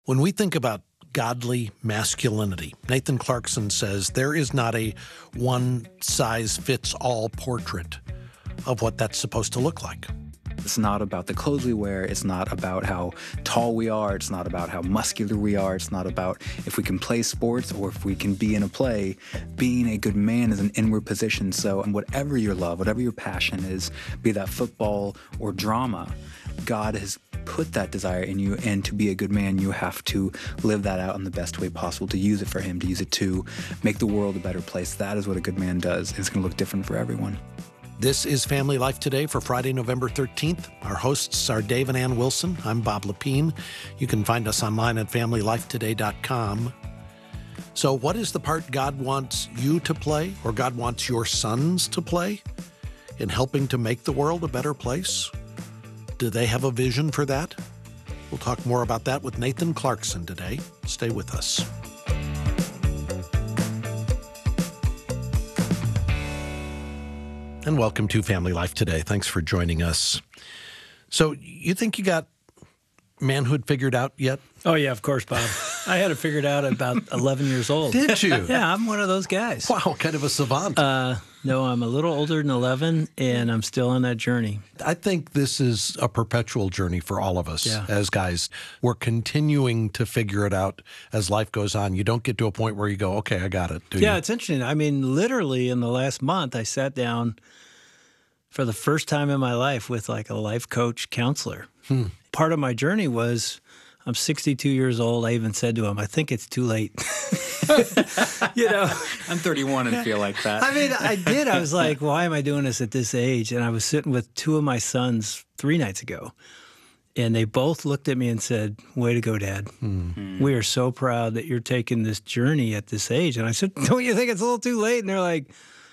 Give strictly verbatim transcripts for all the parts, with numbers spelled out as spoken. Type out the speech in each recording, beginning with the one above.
When we think about godly masculinity, Nathan Clarkson says there is not a one-size-fits-all portrait of what that's supposed to look like. It's not about the clothes we wear. It's not about how tall we are. It's not about how muscular we are. It's not about if we can play sports or if we can be in a play. Being a good man is an inward position. So whatever your love, whatever your passion is, be that football or drama, God has put that desire in you, and to be a good man, you have to live that out in the best way possible, to use it for him, to use it to make the world a better place. That is what a good man does. It's going to look different for everyone. This is Family Life Today for Friday, November thirteenth. Our hosts are Dave and Ann Wilson. I'm Bob Lepine. You can find us online at family life today dot com. So what is the part God wants you to play, or God wants your sons to play in helping to make the world a better place? Do they have a vision for that? We'll talk more about that with Nathan Clarkson today. Stay with us. And welcome to Family Life Today. Thanks for joining us. So you think you got manhood figured out yet? Oh, yeah, of course, Bob. I had it figured out at about eleven years old. Did you? Yeah, I'm one of those guys. Wow, kind of a savant. Uh, no, I'm a little older than eleven, and I'm still on that journey. I think this is a perpetual journey for all of us Yeah. as guys. We're continuing to figure it out as life goes on. You don't get to a point where you go, okay, I got it. Do Yeah, you? it's interesting. I mean, literally in the last month, I sat down for the first time in my life with like a life coach counselor. Hmm. Part of my journey was I'm sixty-two years old. I even said to him, I think it's too late. You know? I'm thirty-one and feel like that. I mean, I did. I was like, why am I doing this at this age? And I was sitting with two of my sons three nights ago, and they both looked at me and said, way to go, Dad. Hmm. We are so proud that you're taking this journey at this age. And I said, don't you think it's a little too late? And they're like,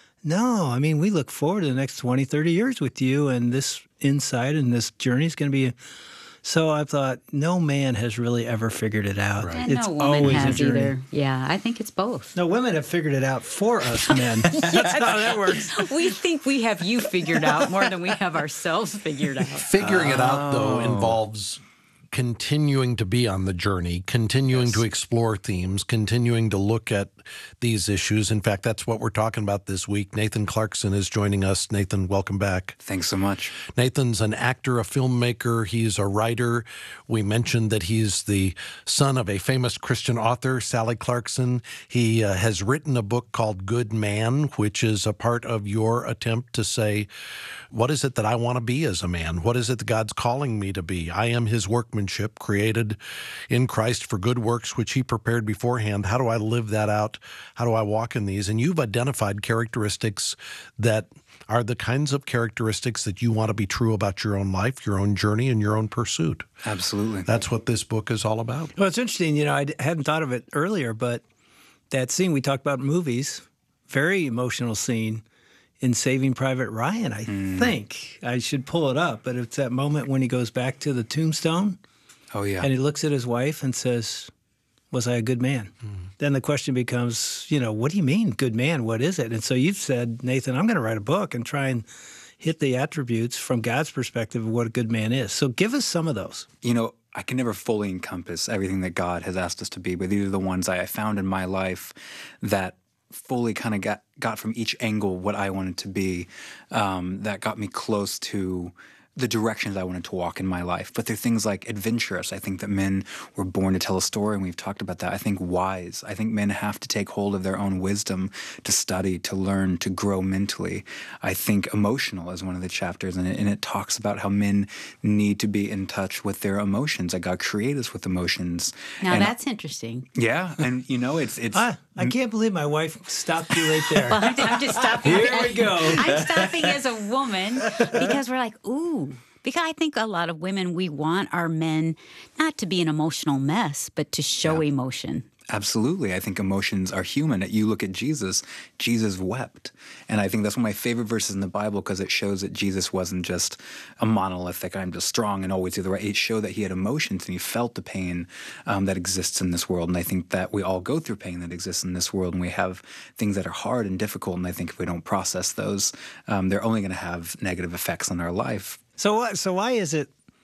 no, I mean, we look forward to the next twenty, thirty years with you, and this insight and this journey is going to be. So I thought, no man has really ever figured it out. Right. And It's no woman always a has journey. either. Yeah, I think it's both. No, women have figured it out for us men. That's how that works. We think we have you figured out more than we have ourselves figured out. Figuring it out, though, involves continuing to be on the journey, continuing Yes. to explore themes, continuing to look at these issues. In fact, that's what we're talking about this week. Nathan Clarkson is joining us. Nathan, welcome back. Thanks so much. Nathan's an actor, a filmmaker. He's a writer. We mentioned that he's the son of a famous Christian author, Sally Clarkson. He uh, has written a book called Good Man, which is a part of your attempt to say, what is it that I want to be as a man? What is it that God's calling me to be? I am his workmanship, created in Christ for good works, which he prepared beforehand. How do I live that out? How do I walk in these? And you've identified characteristics that are the kinds of characteristics that you want to be true about your own life, your own journey, and your own pursuit. Absolutely. That's what this book is all about. Well, it's interesting. You know, I d- hadn't thought of it earlier, but that scene we talked about in movies, very emotional scene in Saving Private Ryan, I think. I should pull it up, but it's that moment when he goes back to the tombstone Oh, yeah. and he looks at his wife and says, was I a good man? Then the question becomes, you know, what do you mean, good man? What is it? And so you've said, Nathan, I'm going to write a book and try and hit the attributes from God's perspective of what a good man is. So give us some of those. You know, I can never fully encompass everything that God has asked us to be, but these are the ones I found in my life that fully kind of got, got from each angle what I wanted to be, um, that got me close to the directions I wanted to walk in my life. But they're things like adventurous. I think that men were born to tell a story, and we've talked about that. I think wise. I think men have to take hold of their own wisdom to study, to learn, to grow mentally. I think emotional is one of the chapters in it, and it talks about how men need to be in touch with their emotions, that God created us with emotions. Now, And- that's interesting. Yeah, and you know, it's... it's I, I can't believe my wife stopped you right there. Well, I'm, I'm just stopping. Here we go. I'm stopping as a woman because we're like, ooh. Because I think a lot of women, we want our men not to be an emotional mess, but to show emotion. Absolutely. I think emotions are human. You look at Jesus, Jesus wept. And I think that's one of my favorite verses in the Bible because it shows that Jesus wasn't just a monolithic, I'm just strong and always do the right. It showed that he had emotions and he felt the pain um, that exists in this world. And I think that we all go through pain that exists in this world, and we have things that are hard and difficult. And I think if we don't process those, um, they're only going to have negative effects on our life. So, what- so why is it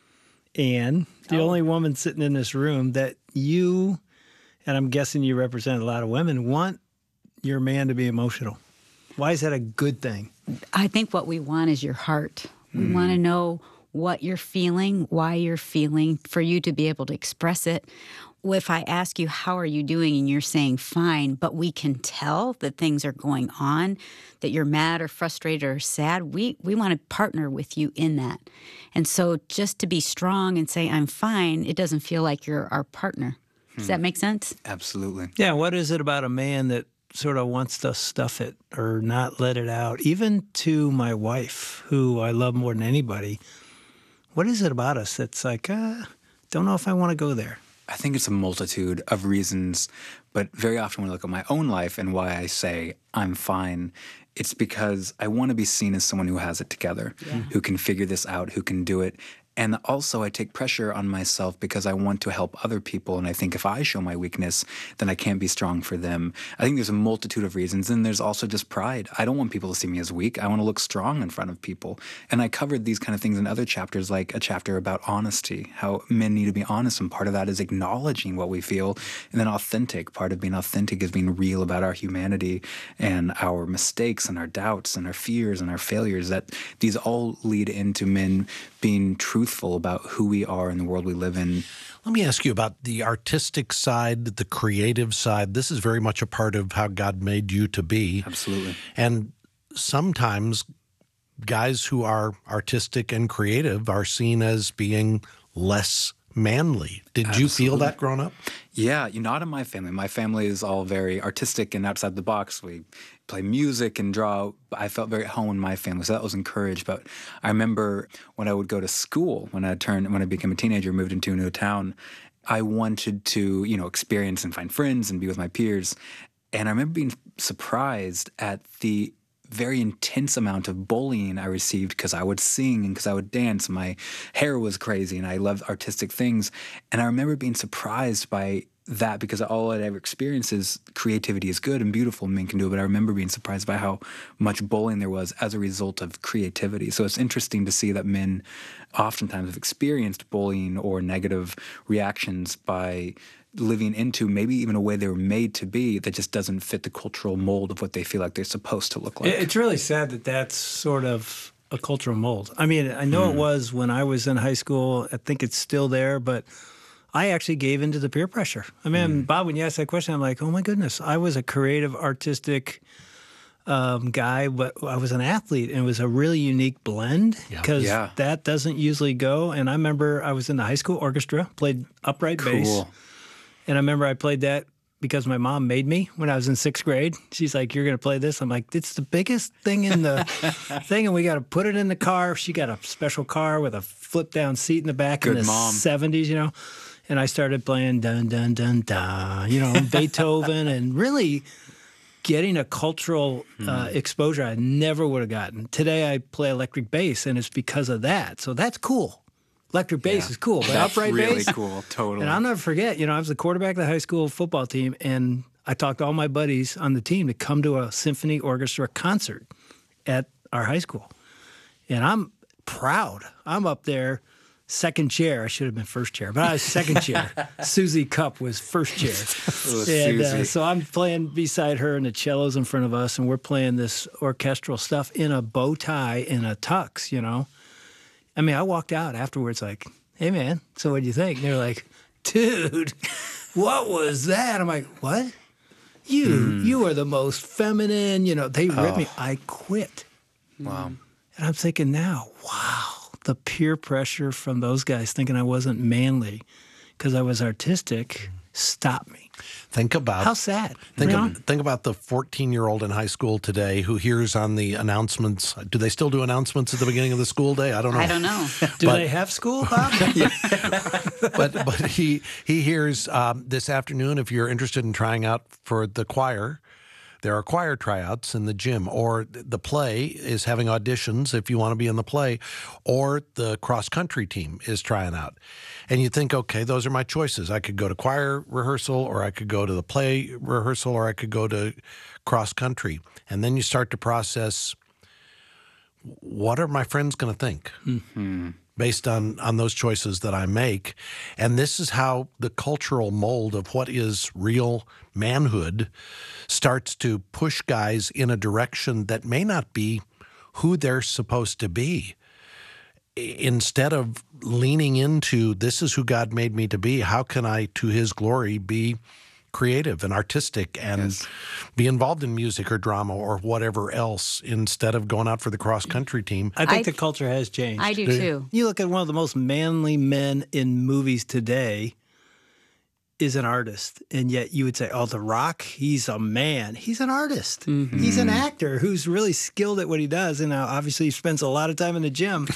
Ann, the Oh. only woman sitting in this room that you, and I'm guessing you represent a lot of women, want your man to be emotional. Why is that a good thing? I think what we want is your heart. We want to know what you're feeling, why you're feeling, for you to be able to express it. If I ask you, how are you doing, and you're saying fine, but we can tell that things are going on, that you're mad or frustrated or sad, we, we want to partner with you in that. And so just to be strong and say, I'm fine, it doesn't feel like you're our partner. Does that make sense? Absolutely. Yeah, what is it about a man that sort of wants to stuff it or not let it out? Even to my wife, who I love more than anybody, what is it about us that's like, uh, don't know if I want to go there? I think it's a multitude of reasons, but very often when I look at my own life and why I say I'm fine, it's because I want to be seen as someone who has it together, Yeah. who can figure this out, who can do it. And also I take pressure on myself because I want to help other people. And I think if I show my weakness, then I can't be strong for them. I think there's a multitude of reasons. And there's also just pride. I don't want people to see me as weak. I want to look strong in front of people. And I covered these kind of things in other chapters, like a chapter about honesty, how men need to be honest. And part of that is acknowledging what we feel. And then authentic. Part of being authentic is being real about our humanity and our mistakes and our doubts and our fears and our failures. That these all lead into men being truthful about who we are in the world we live in. Let me ask you about the artistic side, the creative side. This is very much a part of how God made you to be. Absolutely. And sometimes guys who are artistic and creative are seen as being less manly. Did you feel that growing up? Yeah, you know, not in my family. My family is all very artistic and outside the box. We play music and draw. I felt very at home in my family, so that was encouraged. But I remember when I would go to school, when I turned, when I became a teenager, moved into a new town, I wanted to, you know, experience and find friends and be with my peers. And I remember being surprised at the very intense amount of bullying I received because I would sing and because I would dance. My hair was crazy and I loved artistic things. And I remember being surprised by that because all I'd ever experienced is creativity is good and beautiful and men can do it. But I remember being surprised by how much bullying there was as a result of creativity. So it's interesting to see that men oftentimes have experienced bullying or negative reactions by living into maybe even a way they were made to be that just doesn't fit the cultural mold of what they feel like they're supposed to look like. It's really sad that that's sort of a cultural mold. I mean, I know mm. it was when I was in high school. I think it's still there, but I actually gave into the peer pressure. I mean, mm. Bob, when you asked that question, I'm like, oh my goodness, I was a creative, artistic um, guy, but I was an athlete, and it was a really unique blend because yeah. yeah. that doesn't usually go. And I remember I was in the high school orchestra, played upright cool. bass. And I remember I played that because my mom made me when I was in sixth grade. She's like, you're going to play this? I'm like, it's the biggest thing in the thing, and we got to put it in the car. She got a special car with a flip-down seat in the back Good in the mom. seventies, you know. And I started playing dun, dun, dun, dun, you know, Beethoven, and really getting a cultural uh, exposure I never would have gotten. Today I play electric bass, and it's because of that. So that's cool. Electric bass yeah. is cool, but That's upright really bass, cool, totally. And I'll never forget, you know, I was the quarterback of the high school football team, and I talked to all my buddies on the team to come to a symphony orchestra concert at our high school. And I'm proud. I'm up there, second chair. I should have been first chair, but I was second chair. Susie Cup was first chair. Oh, and uh, Susie. so I'm playing beside her, and the cello's in front of us, and we're playing this orchestral stuff in a bow tie and a tux, you know. I mean, I walked out afterwards like, hey, man, so what do you think? And they're like, dude, what was that? I'm like, what? You mm. you are the most feminine, you know. They ripped oh. me. I quit. Wow. And I'm thinking now, wow, the peer pressure from those guys thinking I wasn't manly because I was artistic stopped me. Think about how sad. Think, you know? of, think about the fourteen-year-old in high school today who hears on the announcements. Do they still do announcements at the beginning of the school day? I don't know. I don't know. Do but, they have school, Bob? but but he he hears um, this afternoon, if you're interested in trying out for the choir, there are choir tryouts in the gym, or the play is having auditions if you want to be in the play, or the cross-country team is trying out. And you think, okay, those are my choices. I could go to choir rehearsal, or I could go to the play rehearsal, or I could go to cross-country. And then you start to process, what are my friends going to think? Mm-hmm. based on, on those choices that I make. And this is how the cultural mold of what is real manhood starts to push guys in a direction that may not be who they're supposed to be. Instead of leaning into, this is who God made me to be, how can I, to his glory, be creative and artistic and yes. be involved in music or drama or whatever else, instead of going out for the cross-country team. I think I, the culture has changed. I do, do too. You look at one of the most manly men in movies today is an artist, and yet you would say, oh, The Rock, he's a man. He's an artist. Mm-hmm. He's an actor who's really skilled at what he does, and now obviously he spends a lot of time in the gym.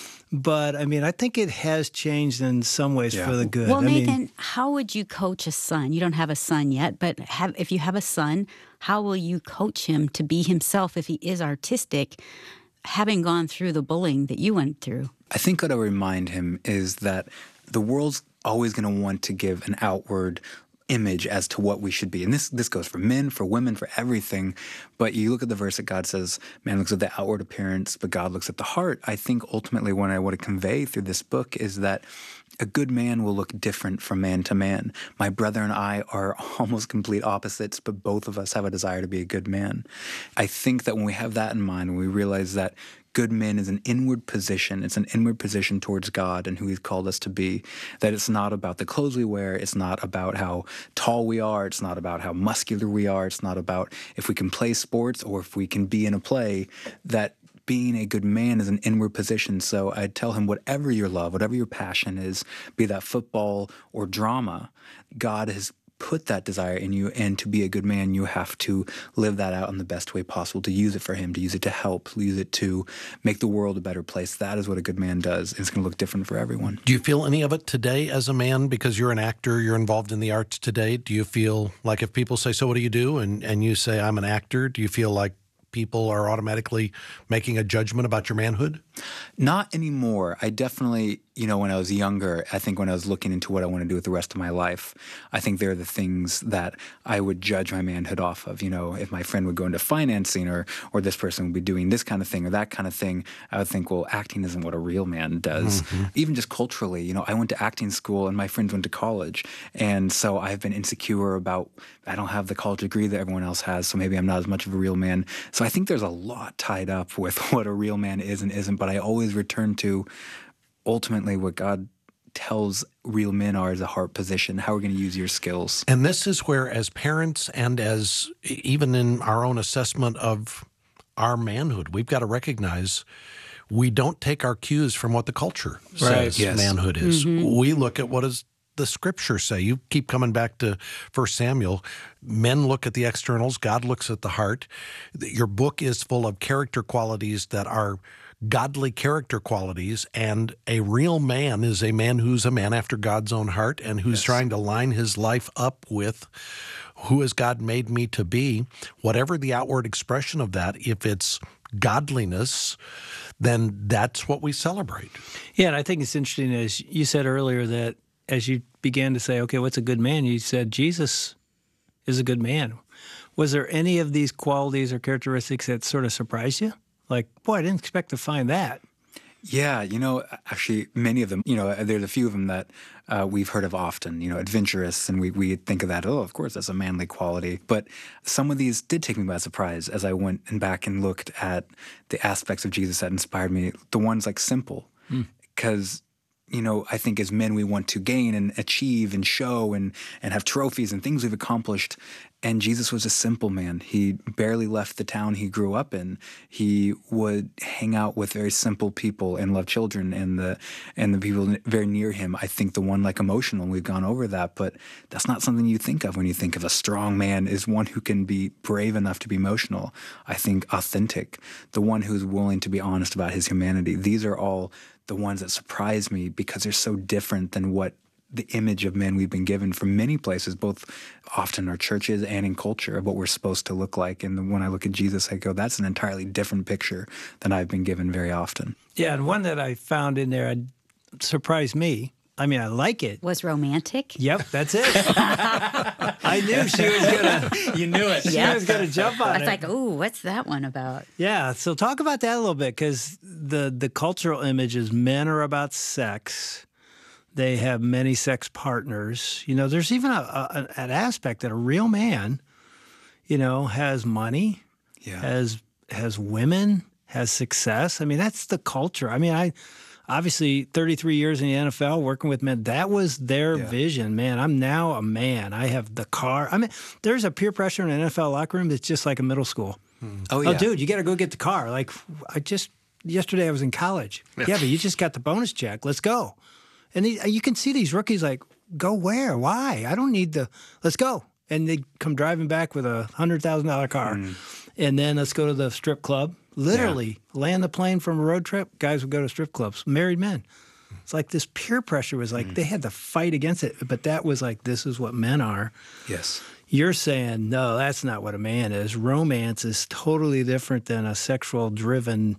But, I mean, I think it has changed in some ways yeah. for the good. Well, I Nathan, mean, how would you coach a son? You don't have a son yet, but have, if you have a son, how will you coach him to be himself if he is artistic, having gone through the bullying that you went through? I think what I remind him is that the world's always going to want to give an outward image as to what we should be. And this this goes for men, for women, for everything. But you look at the verse that God says, man looks at the outward appearance, but God looks at the heart. I think ultimately what I want to convey through this book is that a good man will look different from man to man. My brother and I are almost complete opposites, but both of us have a desire to be a good man. I think that when we have that in mind, when we realize that good men is an inward position. It's an inward position towards God and who he's called us to be, that it's not about the clothes we wear. It's not about how tall we are. It's not about how muscular we are. It's not about if we can play sports or if we can be in a play, that being a good man is an inward position. So I tell him, whatever your love, whatever your passion is, be that football or drama, God has put that desire in you, and to be a good man, you have to live that out in the best way possible, to use it for him, to use it to help, use it to make the world a better place. That is what a good man does. It's going to look different for everyone. Do you feel any of it today as a man? Because you're an actor, you're involved in the arts today. Do you feel like if people say, so what do you do? And, and you say, I'm an actor, do you feel like people are automatically making a judgment about your manhood? Not anymore. I definitely, you know, when I was younger, I think when I was looking into what I want to do with the rest of my life, I think they're the things that I would judge my manhood off of. You know, if my friend would go into financing, or or this person would be doing this kind of thing or that kind of thing, I would think, well, acting isn't what a real man does. Mm-hmm. Even just culturally, you know, I went to acting school and my friends went to college. And so I've been insecure about, I don't have the college degree that everyone else has, so maybe I'm not as much of a real man. So I think there's a lot tied up with what a real man is and isn't, but I always return to ultimately what God tells real men are, is a heart position. How are we going to use your skills? And this is where, as parents and as even in our own assessment of our manhood, we've got to recognize we don't take our cues from what the culture right. says yes. manhood is. Mm-hmm. We look at what does the scriptures say. You keep coming back to First Samuel. Men look at the externals. God looks at the heart. Your book is full of character qualities that are godly character qualities, and a real man is a man who's a man after God's own heart and who's yes. trying to line his life up with who has God made me to be. Whatever the outward expression of that, if it's godliness, then that's what we celebrate. Yeah, and I think it's interesting, as you said earlier, that as you began to say, okay, what's a good man? You said Jesus is a good man. Was there any of these qualities or characteristics that sort of surprised you? Like, boy, I didn't expect to find that. Yeah, you know, actually, many of them, you know, there's a few of them that uh, we've heard of often, you know, adventurous, and we, we think of that, oh, of course, that's a manly quality. But some of these did take me by surprise as I went and back and looked at the aspects of Jesus that inspired me, the ones like simple. Because, mm. you know, I think as men we want to gain and achieve and show and, and have trophies and things we've accomplished. And Jesus was a simple man. He barely left the town he grew up in. He would hang out with very simple people and love children and the and the people very near him. I think the one like emotional, and we've gone over that, but that's not something you think of when you think of a strong man, is one who can be brave enough to be emotional. I think authentic, the one who's willing to be honest about his humanity. These are all the ones that surprise me because they're so different than what the image of men we've been given from many places, both often our churches and in culture, of what we're supposed to look like. And when I look at Jesus, I go, that's an entirely different picture than I've been given very often. Yeah, and one that I found in there surprised me I mean, I like it. Was romantic? Yep, that's it. I knew she was gonna. You knew it. She Yeah. was gonna jump on I was it. like, ooh, what's that one about? Yeah, so talk about that a little bit, because the the cultural image is men are about sex. They have many sex partners. You know, there's even a, a, an aspect that a real man, you know, has money, Yeah. has has women, has success. I mean, that's the culture. I mean, I obviously thirty-three years in the N F L working with men, that was their Yeah. vision. Man, I'm now a man. I have the car. I mean, there's a peer pressure in an N F L locker room that's just like a middle school. Oh, yeah. Oh, dude, you got to go get the car. Like, I just, yesterday I was in college. Yeah, but you just got the bonus check. Let's go. And he, you can see these rookies like, go where? Why? I don't need the, let's go. And they come driving back with a one hundred thousand dollars car. Mm. And then let's go to the strip club. Literally, land the plane from a road trip, guys would go to strip clubs, married men. It's like this peer pressure was like, Mm. they had to fight against it. But that was like, this is what men are. Yes. You're saying, no, that's not what a man is. Romance is totally different than a sexual driven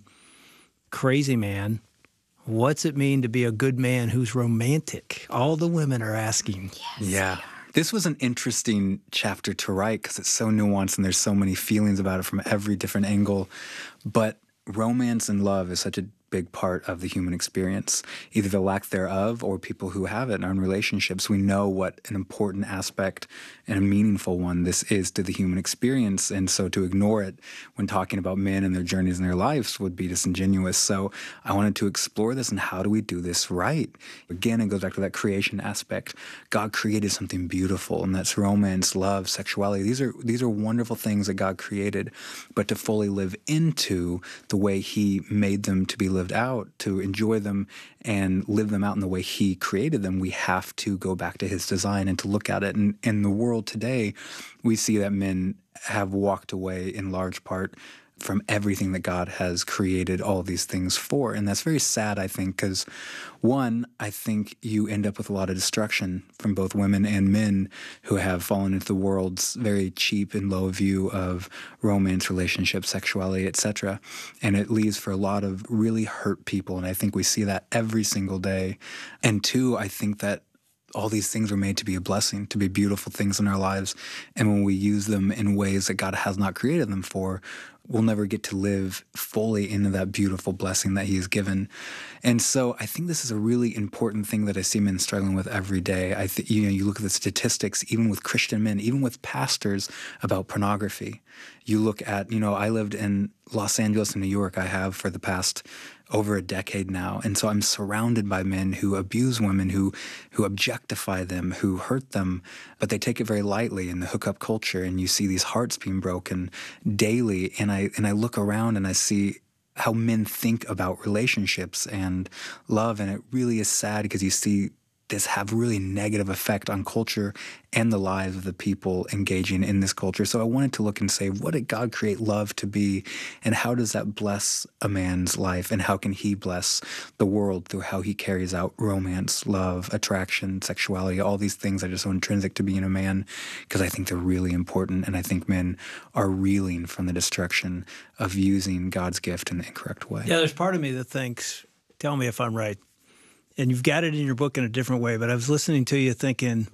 crazy man. What's it mean to be a good man who's romantic? All the women are asking. Yeah. This was an interesting chapter to write because it's so nuanced and there's so many feelings about it from every different angle. But romance and love is such a big part of the human experience, either the lack thereof or people who have it in our own relationships. We know what an important aspect and a meaningful one this is to the human experience. And so to ignore it when talking about men and their journeys in their lives would be disingenuous. So I wanted to explore this and how do we do this right? Again, it goes back to that creation aspect. God created something beautiful, and that's romance, love, sexuality. These are these are wonderful things that God created, but to fully live into the way He made them to be lived out, to enjoy them and live them out in the way He created them, we have to go back to His design and to look at it. And in the world today, we see that men have walked away in large part from everything that God has created all these things for. And that's very sad, I think, because one, I think you end up with a lot of destruction from both women and men who have fallen into the world's very cheap and low view of romance, relationships, sexuality, et cetera. And it leaves for a lot of really hurt people. And I think we see that every single day. And two, I think that all these things are made to be a blessing, to be beautiful things in our lives. And when we use them in ways that God has not created them for, we'll never get to live fully into that beautiful blessing that He has given. And so I think this is a really important thing that I see men struggling with every day. I think, you know, you look at the statistics, even with Christian men, even with pastors, about pornography. You look at, you know, I lived in Los Angeles and New York. I have for the past over a decade now. And so I'm surrounded by men who abuse women, who who objectify them, who hurt them, but they take it very lightly in the hookup culture. And you see these hearts being broken daily. And I and I look around and I see how men think about relationships and love. And it really is sad because you see this have really negative effect on culture and the lives of the people engaging in this culture. So I wanted to look and say, what did God create love to be, and how does that bless a man's life, and how can he bless the world through how he carries out romance, love, attraction, sexuality, all these things that are so intrinsic to being a man, because I think they're really important, and I think men are reeling from the destruction of using God's gift in the incorrect way. Yeah, there's part of me that thinks, tell me if I'm right, and you've got it in your book in a different way, but I was listening to you thinking,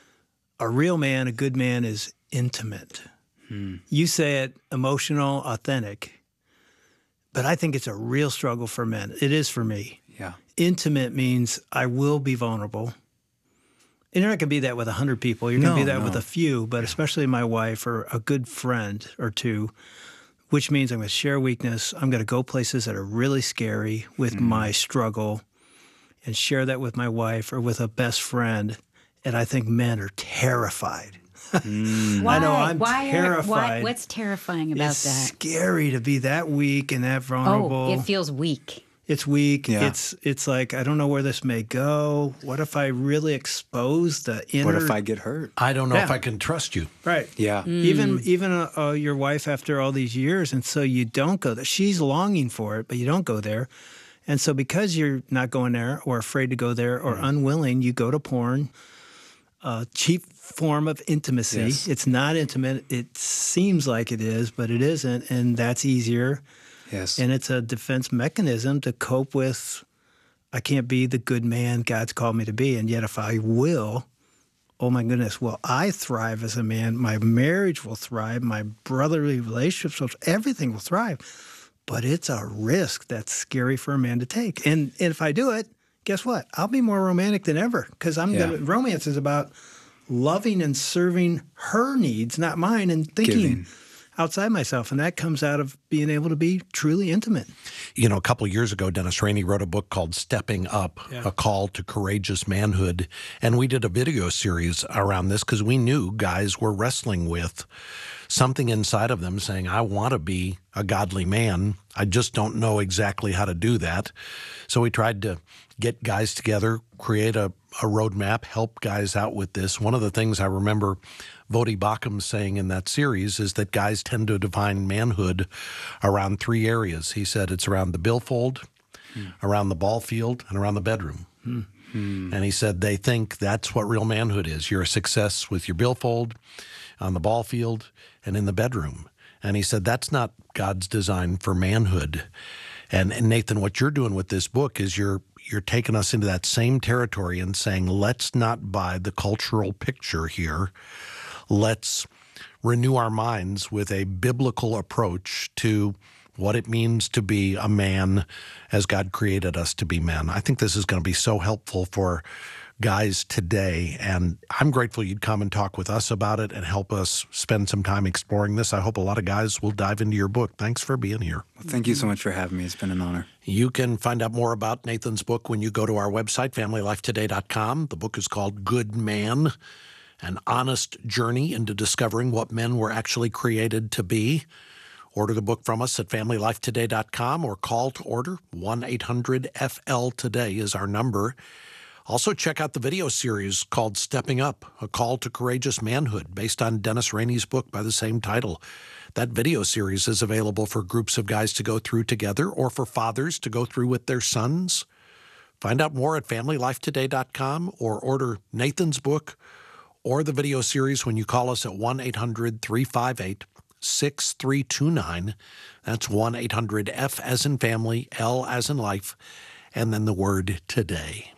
a real man, a good man is intimate. Hmm. You say it emotional, authentic, but I think it's a real struggle for men. It is for me. Yeah. Intimate means I will be vulnerable. And you're not going to be that with a hundred people. You're going to No, be that no. with a few, but especially my wife or a good friend or two, which means I'm going to share weakness. I'm going to go places that are really scary with Mm. my struggle and share that with my wife or with a best friend. And I think men are terrified. Mm. Why? I know, I'm why are- terrified. why, what's terrifying about It's that? scary to be that weak and that vulnerable. Oh, it feels weak. It's weak. Yeah. It's it's like, I don't know where this may go. What if I really expose the inner... What if I get hurt? I don't know if Yeah. I can trust you. Right. Yeah. Even even uh, uh, your wife after all these years, and so you don't go there. She's longing for it, but you don't go there. And so because you're not going there or afraid to go there or unwilling, you go to porn, a cheap form of intimacy. Yes. It's not intimate. It seems like it is, but it isn't, and that's easier. Yes. And it's a defense mechanism to cope with I can't be the good man God's called me to be. And yet if I will, oh my goodness, will I thrive as a man? My marriage will thrive. My brotherly relationships, will, everything will thrive. But it's a risk that's scary for a man to take. And, and if I do it, guess what? I'll be more romantic than ever because I'm Yeah. gonna, romance is about loving and serving her needs, not mine, and thinking Giving. outside myself. And that comes out of being able to be truly intimate. You know, a couple of years ago, Dennis Rainey wrote a book called Stepping Up, Yeah. A Call to Courageous Manhood. And we did a video series around this because we knew guys were wrestling with something inside of them saying, I want to be a godly man. I just don't know exactly how to do that. So we tried to get guys together, create a, a roadmap, help guys out with this. One of the things I remember Vodi Bakum saying in that series is that guys tend to define manhood around three areas. He said it's around the billfold, mm. around the ball field, and around the bedroom. Mm. Mm. And he said they think that's what real manhood is. You're a success with your billfold, on the ball field, and in the bedroom. And he said that's not God's design for manhood. And, and Nathan, what you're doing with this book is you're you're taking us into that same territory and saying, let's not buy the cultural picture here. Let's renew our minds with a biblical approach to what it means to be a man as God created us to be men. I think this is going to be so helpful for guys today, and I'm grateful you'd come and talk with us about it and help us spend some time exploring this. I hope a lot of guys will dive into your book. Thanks for being here. Well, thank you so much for having me. It's been an honor. You can find out more about Nathan's book when you go to our website, family life today dot com. The book is called Good Man, An Honest Journey into Discovering What Men Were Actually Created to Be. Order the book from us at family life today dot com or call to order. one eight hundred F L today is our number. Also, check out the video series called Stepping Up, A Call to Courageous Manhood, based on Dennis Rainey's book by the same title. That video series is available for groups of guys to go through together or for fathers to go through with their sons. Find out more at family life today dot com or order Nathan's book or the video series when you call us at one eight hundred three five eight six three two nine. That's one eight hundred F as in family, L as in life, and then the word today.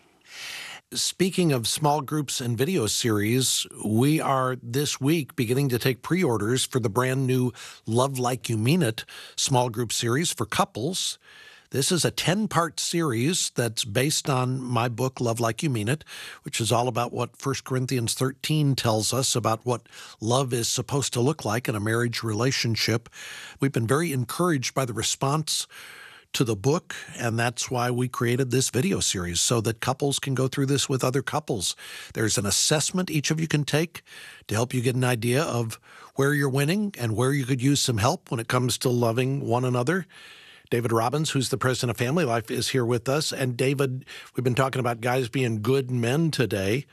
Speaking of small groups and video series, we are this week beginning to take pre-orders for the brand new Love Like You Mean It small group series for couples. This is a ten-part series that's based on my book, Love Like You Mean It, which is all about what First Corinthians thirteen tells us about what love is supposed to look like in a marriage relationship. We've been very encouraged by the response to the book, and that's why we created this video series, so that couples can go through this with other couples. There's an assessment each of you can take to help you get an idea of where you're winning and where you could use some help when it comes to loving one another. David Robbins, who's the president of Family Life, is here with us. And David, we've been talking about guys being good men today.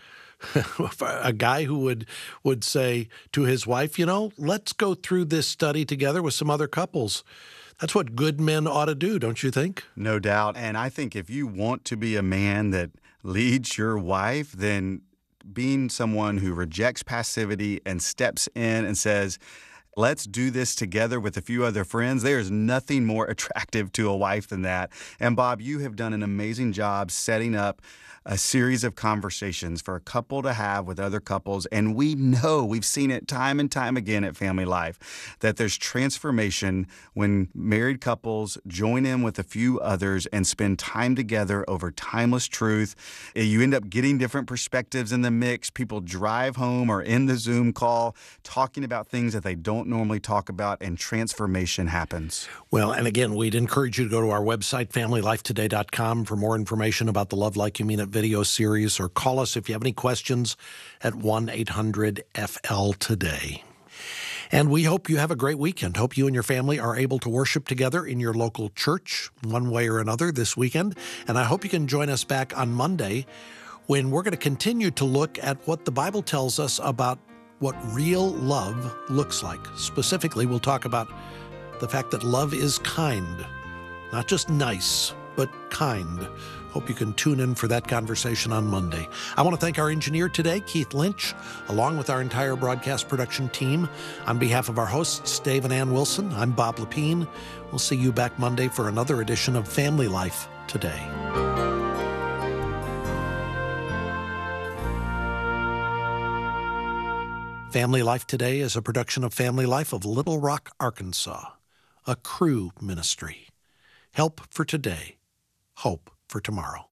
A guy who would would say to his wife, you know, let's go through this study together with some other couples. That's what good men ought to do, don't you think? No doubt. And I think if you want to be a man that leads your wife, then being someone who rejects passivity and steps in and says, let's do this together with a few other friends, there's nothing more attractive to a wife than that. And Bob, you have done an amazing job setting up a series of conversations for a couple to have with other couples. And we know, we've seen it time and time again at Family Life, that there's transformation when married couples join in with a few others and spend time together over timeless truth. You end up getting different perspectives in the mix. People drive home or in the Zoom call talking about things that they don't normally talk about, and transformation happens. Well, and again, we'd encourage you to go to our website, family life today dot com, for more information about the Love Like You Mean It video series, or call us if you have any questions at one eight hundred F L today. And we hope you have a great weekend. Hope you and your family are able to worship together in your local church one way or another this weekend. And I hope you can join us back on Monday when we're going to continue to look at what the Bible tells us about what real love looks like. Specifically, we'll talk about the fact that love is kind, not just nice, but kind. Hope you can tune in for that conversation on Monday. I want to thank our engineer today, Keith Lynch, along with our entire broadcast production team. On behalf of our hosts, Dave and Ann Wilson, I'm Bob Lepine. We'll see you back Monday for another edition of Family Life Today. Family Life Today is a production of Family Life of Little Rock, Arkansas, a Cru ministry. Help for today, hope for tomorrow.